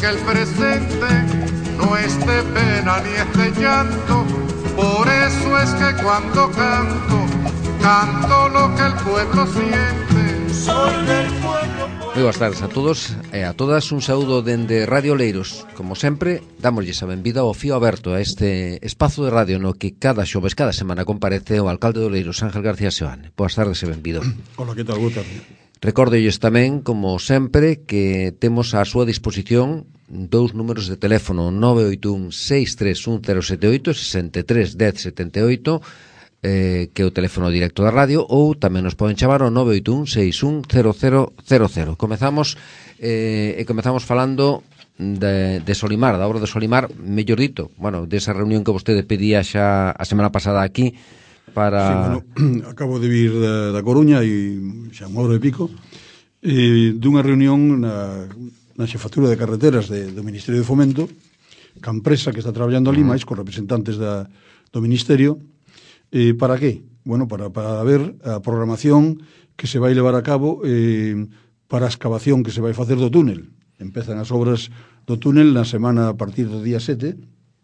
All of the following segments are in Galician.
que el presente no es de pena ni es de llanto. Por eso es que cuando canto, canto lo que el pueblo siente. Soy del pueblo. Moi boas tardes a todos e a todas, un saúdo dende Radio Oleiros. Como sempre, dámoslles a benvida ao fío aberto a este espazo de radio no que cada xoves, cada semana comparece o alcalde de Oleiros, Ángel García Seoane. Boas tardes e benvido. Hola, que tal? Boa tarde. Recórdolles tamén, como sempre, que temos á súa disposición dous números de teléfono, 981 631 078 63 10 78, que é o teléfono directo da radio, ou tamén nos poden chamar ao 981 61 0000. Comezamos falando de Solimar, da obra de Solimar, mellor dito, bueno, desa reunión que vostede pedía xa a semana pasada aquí para... Sí, bueno, acabo de vir da Coruña e xa unha hora e pico dunha reunión na xefatura de carreteras do Ministerio de Fomento, ca empresa que está traballando ali, máis con representantes do Ministerio. Para qué? Bueno, para ver a programación que se vai levar a cabo para a excavación que se vai facer do túnel. Empezan as obras do túnel na semana a partir do día 7,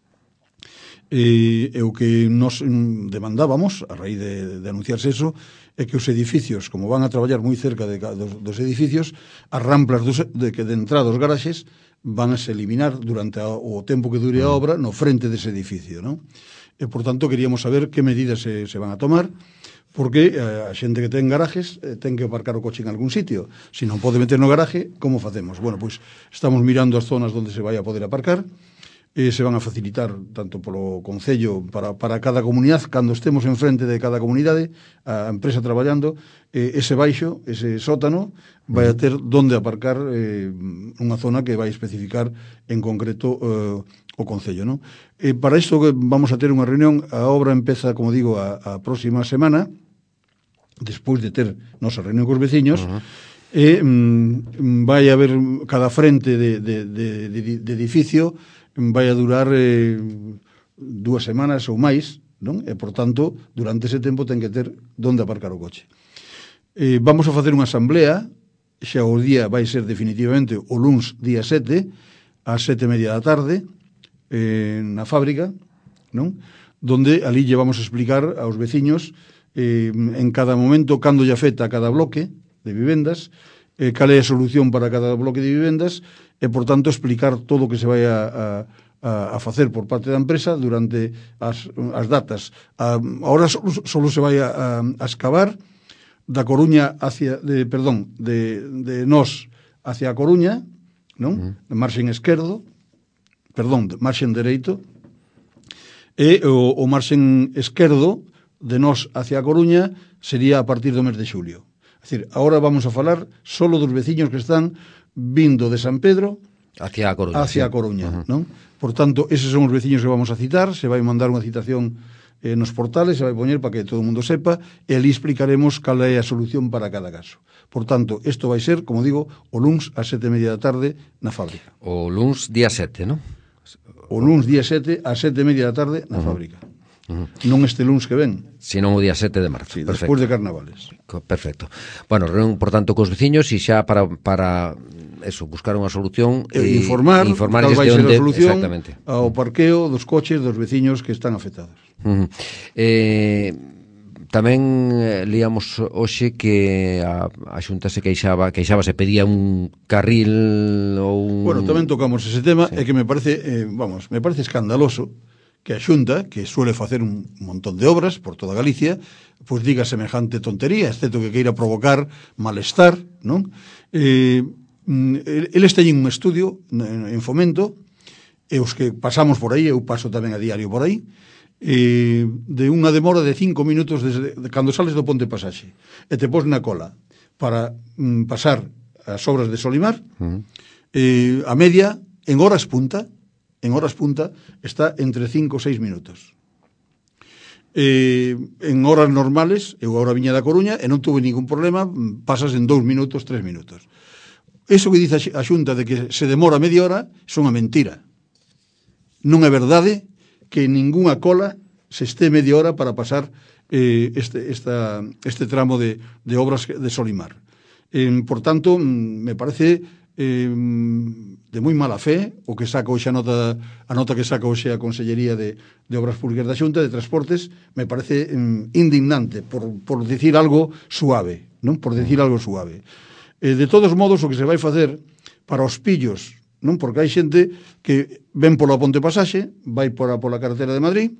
e o que nos demandábamos a raíz de anunciarse eso é que os edificios, como van a traballar moi cerca dos edificios, as ramplas de entrada dos garaxes van a se eliminar durante o tempo que dure a obra no frente dese edificio, non? E, por tanto, queríamos saber que medidas se van a tomar, porque a xente que ten garajes ten que aparcar o coche en algún sitio. Se non pode meter no garaje, como facemos? Bueno, pois estamos mirando as zonas onde se vai a poder aparcar, se van a facilitar tanto polo Concello para cada comunidade, cando estemos en frente de cada comunidade, a empresa traballando, ese baixo, ese sótano, vai a ter donde aparcar unha zona que vai especificar en concreto o Concello, non? Para isto vamos a ter unha reunión. A obra empeza, como digo, a próxima semana, despois de ter nosa reunión cos veciños, e vai haber cada frente de edificio vai a durar 2 semanas ou máis, non? E, por tanto, durante ese tempo ten que ter donde aparcar o coche. Vamos a facer unha asamblea, xa o día vai ser definitivamente o luns día 7, ás 7:30 da tarde, na fábrica, non? Donde ali lle vamos a explicar aos veciños en cada momento cando lle afecta a cada bloque de vivendas, cal é a solución para cada bloque de vivendas, e, por tanto, explicar todo o que se vai a facer por parte da empresa durante as datas. Ahora solo se vai a excavar da Coruña de Nós hacia a Coruña, non? De marxen dereito, e o marxen esquerdo de Nós hacia a Coruña sería a partir do mes de xulio. É dicir, agora vamos a falar solo dos veciños que están vindo de San Pedro hacia a Coruña, sí. Non? Por tanto, eses son os veciños que vamos a citar. Se vai mandar unha citación nos portales, se vai poñer para que todo o mundo sepa, e ali explicaremos cal é a solución para cada caso. Por tanto, isto vai ser, como digo, o luns ás 7:30 da tarde na fábrica. O luns día 7, non? O luns día 7 ás 7:30 da tarde na fábrica. Non este luns que ven, sino o día 7 de marzo. Sí, despois de carnavales. Perfecto. Bueno, reunión, por tanto, cos veciños e xa para eso, buscar unha solución e informar cal vai ser a solución ao ao parqueo dos coches dos veciños que están afectados. Tamén líamos hoxe que a Xunta se queixaba, se pedía un carril ou un... Bueno, tamén tocamos ese tema, sí. E que me parece escandaloso que a Xunta, que suele facer un montón de obras por toda Galicia, pois diga semejante tontería, excepto que queira provocar malestar, non? Eles teñen un estudio en Fomento, e os que pasamos por aí, eu paso tamén a diario por aí, de unha demora de 5 minutos desde cando sales do Ponte Pasaxe e te pos na cola para pasar as obras de Solimar, a media en horas punta está entre 5 ou 6 minutos. En horas normales, eu agora viña da Coruña e non tuve ningún problema, pasas en 2 minutos, 3 minutos. Eso que dice a Xunta de que se demora media hora son a mentira. Non é verdade que ningunha cola se este media hora para pasar este tramo de obras de Solimar. Por tanto, me parece de moi mala fe, o que saca hoxe a nota que saca hoxe a Consellería de Obras Públicas da Xunta de Transportes, me parece indignante, por decir algo suave, non? Por decir algo suave. De todos modos, o que se vai facer para os pillos, non? Porque hai xente que ven pola Ponte Pasaxe, vai pola carretera de Madrid,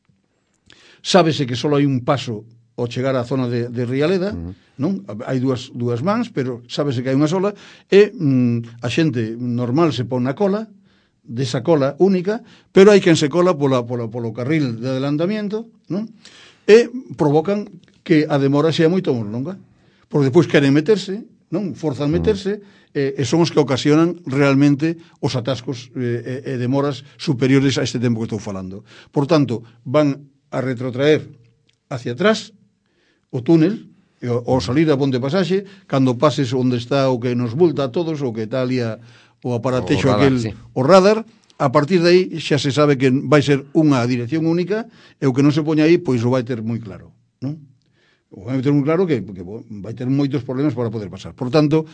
sábese que só hai un paso ao chegar á zona de Rialeda, non? Hai dúas mans, pero sábese que hai unha sola, e a xente normal se pon na cola, desa cola única, pero hai quen se cola polo carril de adelantamiento, non? E provocan que a demora sea moito máis longa, porque depois queren meterse, non? Forzan meterse, e son os que ocasionan realmente os atascos e demoras superiores a este tempo que estou falando. Por tanto, van a retrotraer hacia atrás o túnel, ao salir da Ponte Pasaxe, cando pases onde está o que nos multa a todos, o que está ali o aparatexo aquel, sí. O radar, a partir de aí xa se sabe que vai ser unha dirección única, e o que non se poña aí, pois o vai ter moi claro, non? O vai ter moi claro que vai ter moitos problemas para poder pasar. Por tanto,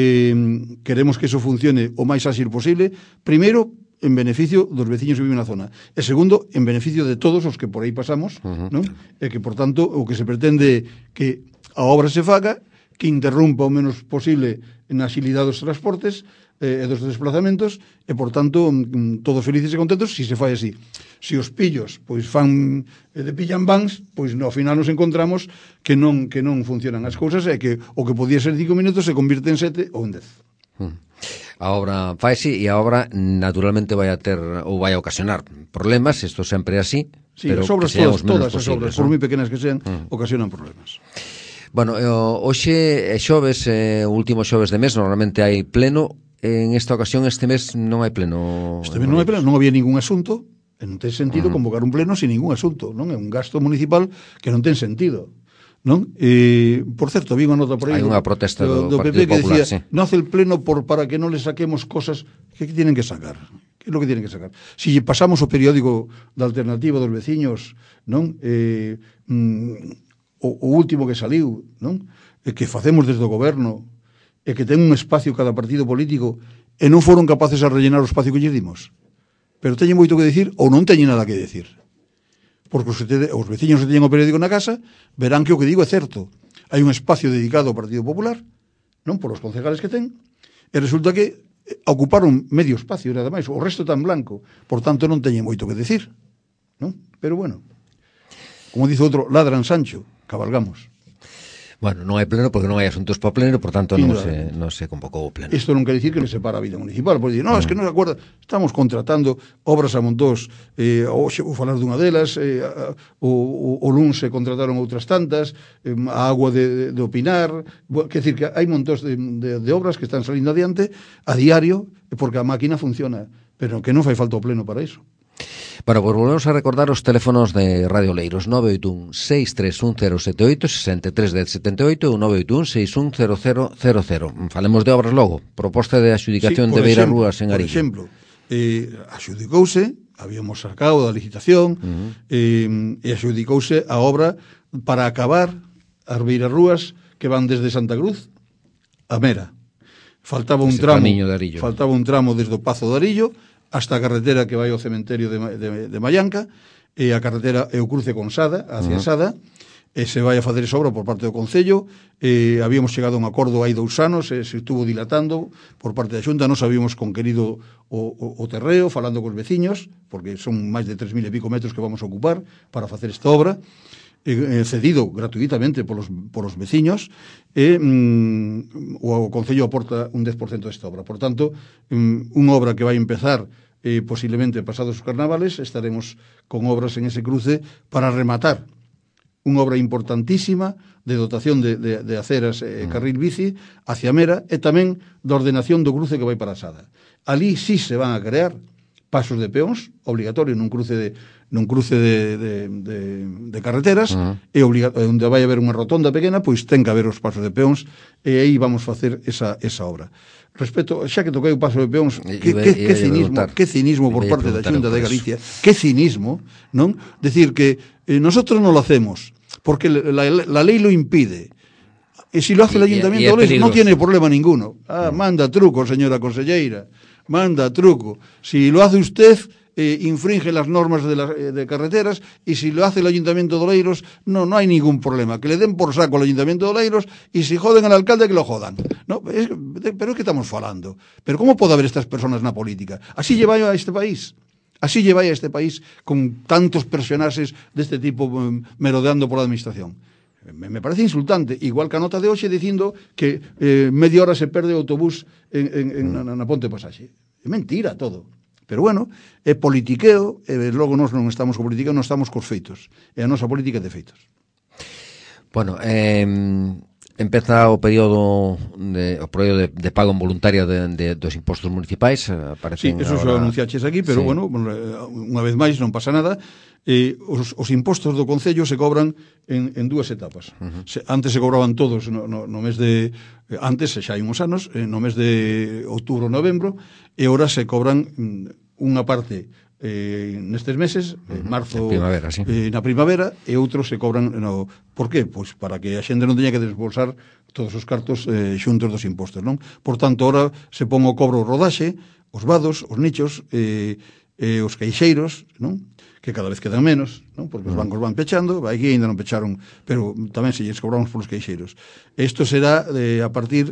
queremos que eso funcione o máis áxil posible, primeiro, en beneficio dos veciños que viven na zona, e segundo, en beneficio de todos os que por aí pasamos, non? E que, por tanto, o que se pretende que a obra se faga, que interrumpa o menos posible na axilidade dos transportes e dos desplazamentos, e, por tanto, todos felices e contentos si se fai así. Si os pillos pois fan de pillan vans, pois no final nos encontramos que non funcionan as cousas, e que o que podía ser 5 minutos se convirte en 7 ou en 10. A obra faise e a obra naturalmente vai a ter ou vai a ocasionar problemas, isto sempre é así, sí, pero as obras que sean os menos todas as posibles, obras, por moi pequenas que sean, ocasionan problemas. Bueno, hoxe é xoves, o último xoves de mes, normalmente hai pleno, en esta ocasión este mes non hai pleno. Este mes non hai pleno, non había ningún asunto, e non ten sentido convocar un pleno sin ningún asunto, non? É un gasto municipal que non ten sentido. Non? Por certo, vi unha nota por aí. Hai unha protesta do PP Partido que Popular, decía, sí. Non hace el pleno para que non le saquemos cosas que tienen que sacar. Que é lo que tienen que sacar? Si pasamos o periódico da alternativa dos veciños, non? O último que saliu, non? Que facemos desde o goberno, e que ten un espacio cada partido político, e non foron capaces a rellenar o espacio que lle dimos. Pero teñen moito que decir ou non teñen nada que decir. Porque os veciños que teñen o periódico na casa verán que o que digo é certo. Hai un espacio dedicado ao Partido Popular, non, por os concejales que ten, e resulta que ocuparon medio espacio, nada máis, o resto tan blanco, por tanto non teñen moito que decir, non? Pero bueno, como dice outro, ladran Sancho, cabalgamos. Bueno, non hai pleno porque non hai asuntos para pleno, por tanto non se convocou o pleno. Isto non quer dicir que non se para a vida municipal, porque no, es que non se acuerda, estamos contratando obras a montós, hoxe vou falar dunha delas, o luns se contrataron outras tantas, a agua de Opinar, quer dicir que hai montós de obras que están salindo adiante a diario, porque a máquina funciona, pero que non fai falta o pleno para iso. Bueno, pues volvemos a recordar os teléfonos de Radio Oleiros, 981-631-078, 63-1078 ou 981-610000. Falemos de obras logo. Proposta de adxudicación de Beirarrúas en Arillo. Por exemplo, adxudicouse, habíamos sacado da licitación, e adxudicouse a obra para acabar as Beirarrúas que van desde Santa Cruz a Mera. Faltaba un tramo desde o Pazo de Arillo hasta a carretera que vai ao cementerio de Mallanca, e a carretera é o cruce con Sada, hacia Sada, e se vai a fazer esa obra por parte do Concello. Habíamos chegado a un acordo hai 2 anos, e se estuvo dilatando por parte da Xunta, nos habíamos conquerido o terreo, falando cos veciños, porque son máis de 3.000 e pico metros que vamos a ocupar para facer esta obra, cedido gratuitamente polos veciños, e o Concello aporta un 10% desta obra. Por tanto, unha obra que vai empezar posiblemente pasados os carnavales, estaremos con obras en ese cruce para rematar unha obra importantísima de dotación de aceras e carril bici hacia Mera, e tamén da ordenación do cruce que vai para Sada. Ali sí se van a crear pasos de peóns, obligatorio nun cruce de carreteras, e onde vai haber unha rotonda pequena, pois ten que haber os pasos de peóns, e aí vamos facer esa obra. Respecto, xa que toquei o paso de peóns, que cinismo por parte da Xunta de Galicia, que cinismo, non? Decir que nosotros non lo hacemos porque la lei lo impide. E si lo hace el Ayuntamiento de Oleiros, no tiene problema ninguno. Manda truco, señora conselleira, manda truco. Si lo hace usted, infringe las normas de carreteras, y si lo hace el Ayuntamiento de Oleiros, no hay ningún problema. Que le den por saco al Ayuntamiento de Oleiros, y si joden al alcalde, que lo jodan. No, pero es que estamos falando. Pero como pode haber estas personas na política? Así lleva a este país. Así lleva a este país con tantos personaxes deste tipo merodeando por a administración. Me parece insultante, igual que a nota de hoxe dicindo que media hora se perde o autobús na Ponte Pasaxe. É mentira todo. Pero bueno, é politiqueo, e logo nós non estamos co politiqueo, non estamos cos feitos. É a nosa política de feitos. Bueno, empeza o período de pago involuntaria dos impostos municipais. Sí, eso ahora... anunciaches aquí, pero sí. Bueno, unha vez máis non pasa nada. Os impostos do Concello se cobran en dúas etapas. Antes se cobraban todos no mes de... Antes, xa hai uns anos, no mes de outubro, novembro, e ahora se cobran unha parte nestes meses, marzo, primavera, sí. Na primavera, e outros se cobran por qué? Pois para que a xente non teña que desbolsar todos os cartos xuntos dos impostos, non? Por tanto, ahora se pon o cobro o rodaxe, os vados, os nichos, os caixeiros, non? Que cada vez quedan menos, non? Porque os bancos van pechando, aquí ainda non pecharon, pero tamén se lles cobramos polos caixeiros. Isto será a partir,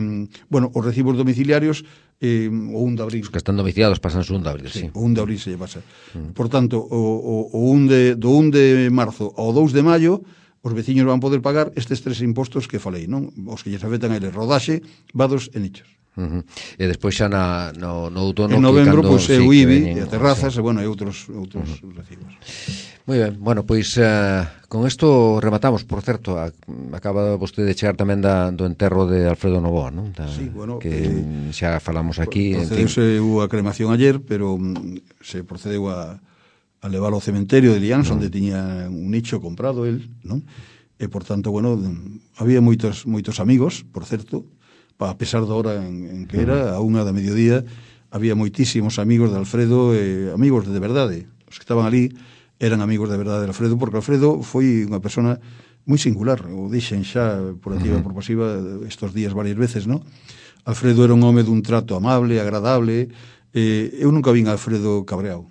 os recibos domiciliarios o 1 de abril. Os que están domiciliados pasan o 1 de abril, sí. O 1 de abril se lle pasa. Por tanto, do 1 de marzo ao 2 de maio, os veciños van poder pagar estes tres impostos que falei, non? Os que lles afectan a eles, rodaxe, vados e nichos. E despois xa no outono, en novembro, pois é o IBI, e a terrazas, e outros recibos. Moi ben, bueno, pois con isto rematamos. Por certo, acaba vostede de chegar tamén do enterro de Alfredo Novoa, non? Sí, bueno, que xa falamos aquí. Procedeuse a cremación ayer, pero se procedeu a leválo ao cementerio de Lians, onde tiña un nicho comprado el, non? E, por tanto, bueno, había moitos amigos, por certo, a pesar da hora en que era, a 1 da mediodía, había moitísimos amigos de Alfredo, amigos de verdade. Os que estaban ali eran amigos de verdade de Alfredo, porque Alfredo foi unha persona moi singular. O dixen xa por activa e por pasiva estos días varias veces, non? Alfredo era un home dun trato amable, agradable. Eu nunca vin a Alfredo cabreado.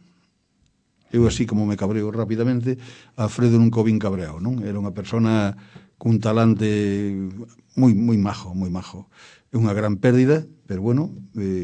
Eu así como me cabreo rapidamente, Alfredo nunca o vin cabreado, non? Era unha persona cun talante moi majo, moi majo. É unha gran pérdida, pero bueno,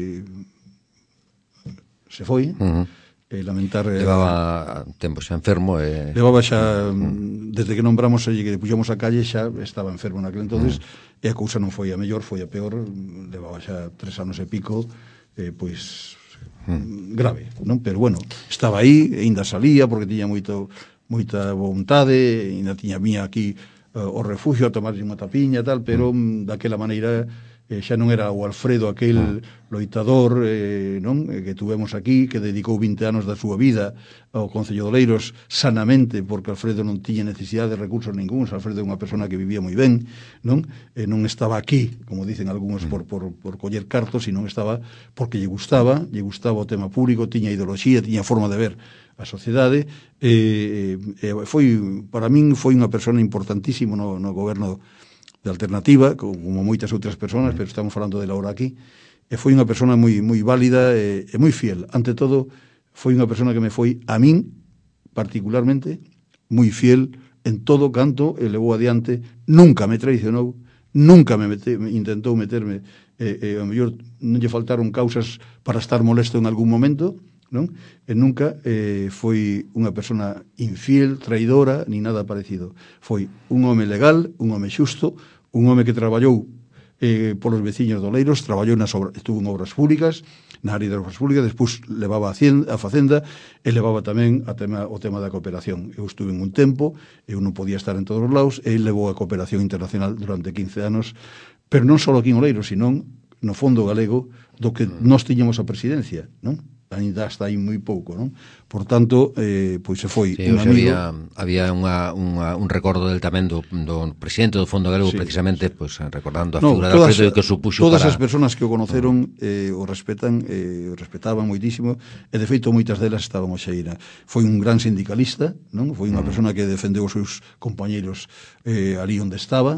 se foi. Lamentar... Levaba tempo xa enfermo. Levaba xa, desde que nombramos e que puxamos a calle, xa estaba enfermo naquele entonces, e a cousa non foi a mellor, foi a peor. Levaba xa 3 anos e pico, pois grave, non? Pero bueno, estaba aí, ainda salía, porque tiña moita vontade, ainda viña aquí o refugio a tomar unha tapiña e tal, pero daquela maneira xa non era o Alfredo aquel loitador, non? Que tuvemos aquí, que dedicou 20 anos da súa vida ao Concello de Oleiros sanamente, porque Alfredo non tiña necesidade de recursos ningúns. Alfredo é unha persona que vivía moi ben, non? Non estaba aquí, como dicen algúns, por coller cartos, sino estaba porque lle gustaba o tema público, tiña ideoloxía, tiña forma de ver a sociedade. Para min foi unha persona importantísimo no goberno de Alternativa, como moitas outras persoas, pero estamos falando dela ahora aquí. E foi unha persona moi válida e moi fiel. Ante todo, foi unha persona que me foi, a min, particularmente, moi fiel en todo canto e levou adiante. Nunca me traicionou, nunca intentou meterme, ao mellor non lle faltaron causas para estar molesto en algún momento, non? E nunca foi unha persona infiel, traidora, ni nada parecido. Foi un home legal, un home xusto, un home que traballou polos veciños de Oleiros, estuvo en obras públicas, na área de obras públicas, despois levaba a Facenda e levaba tamén o tema da cooperación. Eu estuve en un tempo, eu non podía estar en todos os lados, e levou a cooperación internacional durante 15 anos, pero non só aquí en Oleiros, sino no fondo galego, do que nós tiñamos a presidencia, non? Ainda está aí moi pouco, non? Por tanto, pois se foi un amigo. Había un recordo del tamén do presidente do Fondo Galego, precisamente, pois recordando a figura de Alfredo que supuxo todas as persoas que o conoceron o respetaban moitísimo, e de feito moitas delas estaban ao xeira. Foi un gran sindicalista, non? Foi unha persona que defendeu os seus compañeiros ali onde estaba,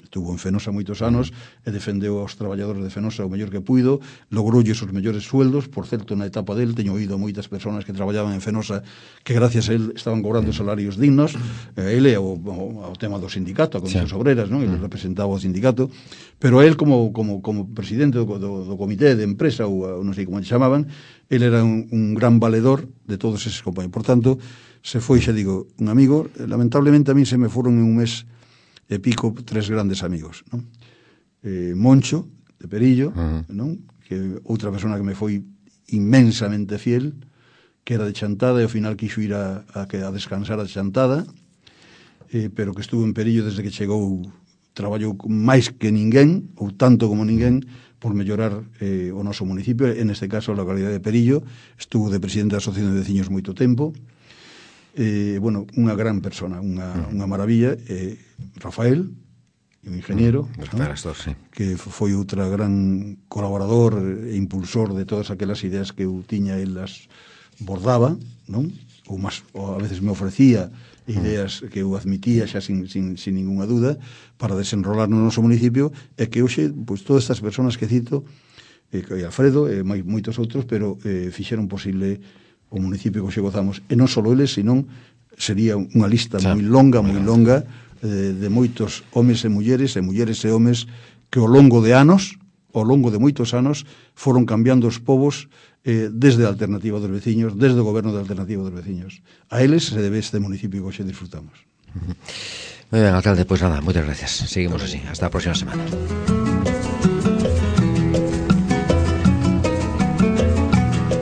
estuvo en Fenosa moitos anos e defendeu aos traballadores de Fenosa o mellor que puido, logroulle os mellores sueldos. Por certo, na etapa del teño oído a moitas persoas que traballaban en Fenosa que gracias a él estaban cobrando salarios dignos. Ele ao tema do sindicato, a Comisión Obreras, non? Ele representaba o sindicato, pero el como presidente do comité de empresa, ou non sei como se chamaban, ele era un gran valedor de todos eses compañeros. Por tanto, se foi, xa digo, un amigo. Lamentablemente a mí se me foron en un mes e pico 3 grandes amigos, non? Moncho, de Perillo, non? Que outra persona que me foi inmensamente fiel, que era de Chantada e ao final quixo ir a descansar a Chantada, pero que estuvo en Perillo desde que chegou, traballou máis que ninguén, ou tanto como ninguén, por mellorar o noso municipio, en este caso a localidade de Perillo. Estuvo de presidente da Asociación de Veciños moito tempo. Bueno, unha gran persona, unha maravilla. Rafael, un ingeniero, que foi outra gran colaborador e impulsor de todas aquelas ideas que eu tiña, el las bordaba, non? Ou a veces me ofrecía ideas que eu admitía xa sin ninguna duda para desenrolar no noso municipio, e que hoxe, pois, todas estas persoas que cito, e Alfredo e moitos outros, pero fixeron posible o municipio que hoxe gozamos, e non só eles, senón sería unha lista moi longa de moitos homes e mulleres e homes que ao longo de moitos anos foron cambiando os povos desde a Alternativa dos Veciños, desde o goberno da Alternativa dos Veciños. A eles se debe este municipio que hoxe disfrutamos. Moi ben, alcalde, pois nada, moitas gracias. Seguimos así, hasta a próxima semana.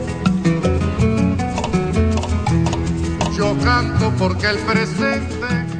Yo canto porque el presente